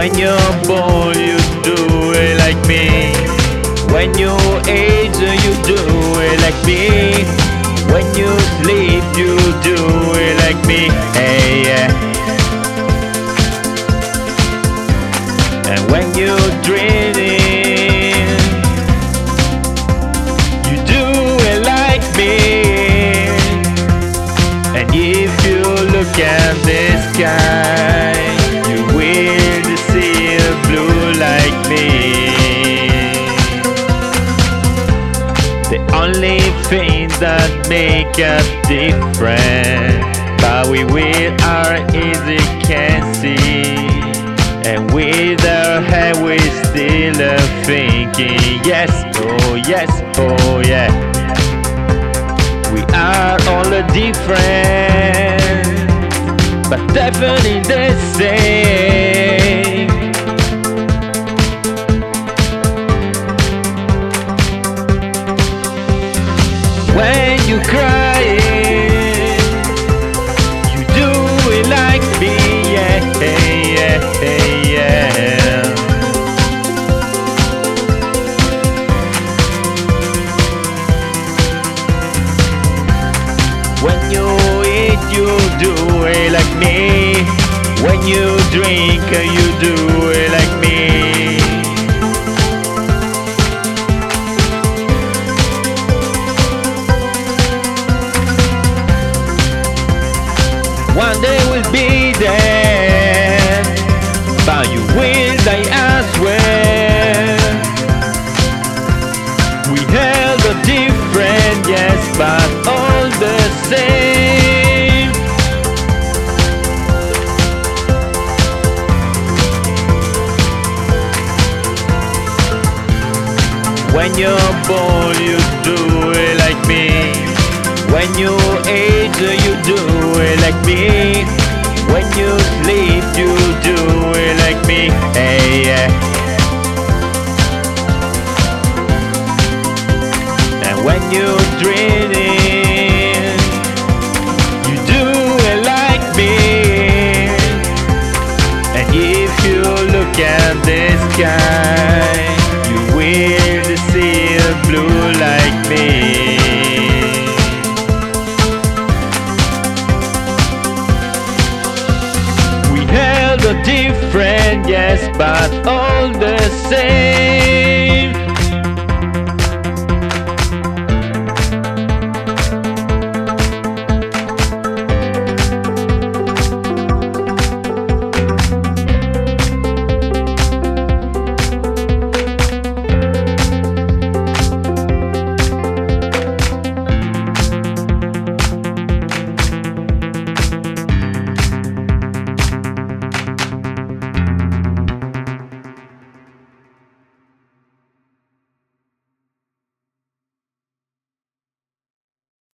When you're born, you do it like me. When you age, you do it like me. When you sleep, you do it like me. Hey, yeah. And when you're dreaming, you do it like me. And if you look at the sky, you will see a blue like me. The only thing that make us different, but we with our eyes we can see, and with our head we still are thinking. Yes, oh yes, oh yeah. We are all different, but definitely the same. When you cry, you do it like me, yeah, yeah, yeah. When you eat, you do it like me. When you drink, you do it like me. One day we'll be there, but you will die as well. We held a different, yes, but all the same. When you're born, you do it like me. When you age, you do it like me. When you sleep, you do it like me. Hey, yeah. And when you're dreaming, you do it like me. And if you look at the sky, you will see a blue like me. Different, yes, but all the